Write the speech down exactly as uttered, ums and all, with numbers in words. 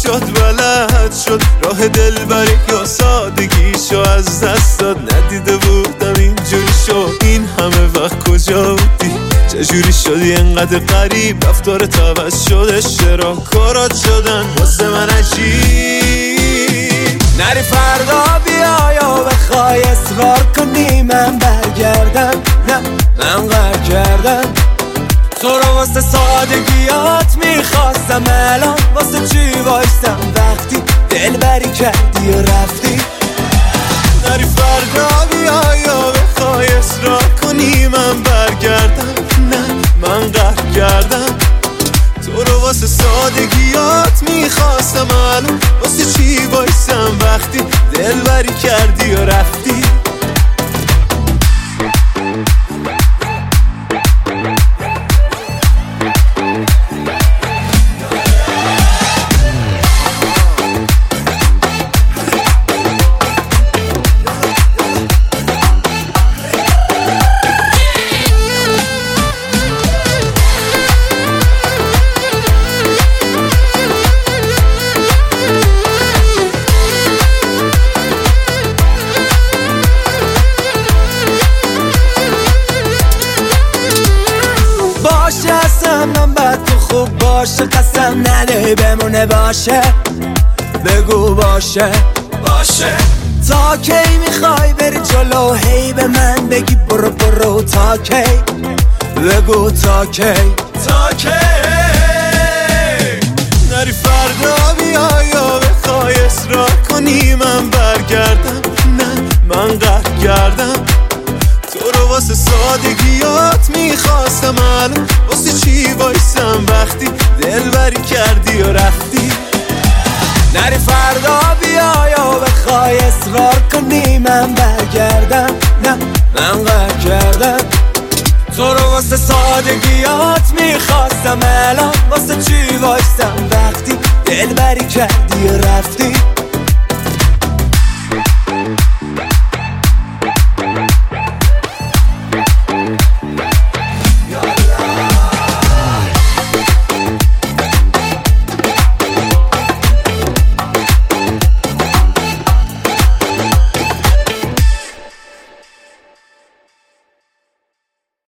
شد بلد شد راه دل بری یا سادگیشو از دست داد. ندیده بودم اینجوری شد این همه وقت کجا بودی؟ چجوری شدی انقدر غریب؟ رفتار عوض شده چرا کارات شدن واسه من عجیب؟ نری فردا بیا یا بخوای اصرار کنی من برگردم. نه من قهر کردم تو رو واسه سادگیات میخواستم، الان واسه چی وایستم وقتی دلبری کردی و رفتی؟ نری فردا بیا یا بخوای اصرار کنی من برگردم. نه من قهر کردم تو رو واسه سادگیات میخواستم، الان واسه چی وایستم وقتی دلبری کردی و رفتی؟ من بد تو خوب باشه قسم نده بمونه باشه بگو باشه باشه. تا کی میخوای بری جلو هی به من بگی برو برو؟ تا کی بگو تا کی تا کی؟ نری فردا بیا یا بخوای اصرار کنی من برگردم. نه من قهر کردم تو رو واسه سادگیات میخواستم، الان واسه چی وایستم وقتی دلبری کردی و رفتی؟ نری فردا بیا یا بخوای اصرار کنی من برگردم. نه من قهر کردم تو رو واسه سادگیات میخواستم، الان واسه چی وایستم وقتی دلبری کردی و رفتی؟